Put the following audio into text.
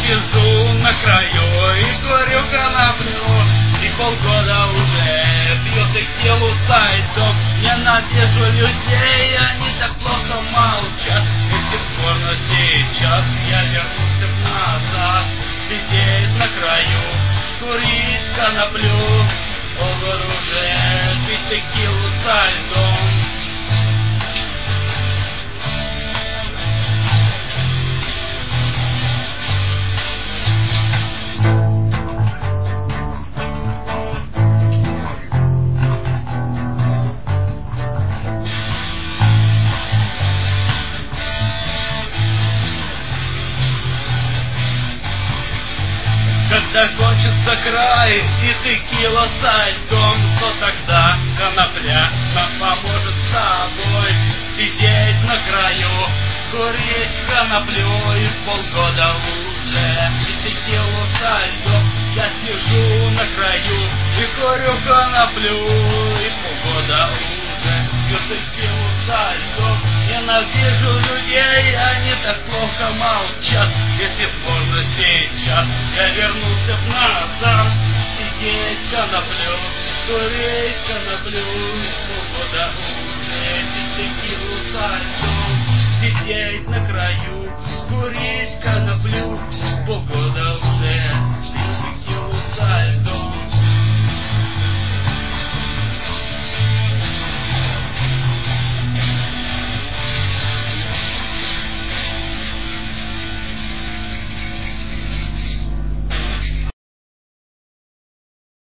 сижу на краю и курю коноплю, и полгода уже пью текилу сайдом. Ненавижу людей, они так плохо молчат. И с тех пор, но сейчас я вернулся назад. Сидеть на краю, курить коноплю, полгода уже пить текилу со льдом. Когда кончится край и текила со льдом, то тогда конопля нам поможет с собой. Сидеть на краю, курить коноплю, и полгода уже и текилу со льдом. Я сижу на краю и курю коноплю, и полгода уже пью текилу со льдом. Ненавижу людей, они так плохо молчат. Если поздно сейчас я вернулся назад. Сидеть коноплю, курить коноплю, полгода уже пить текилу со льдом. Сидеть на краю, курить коноплю, полгода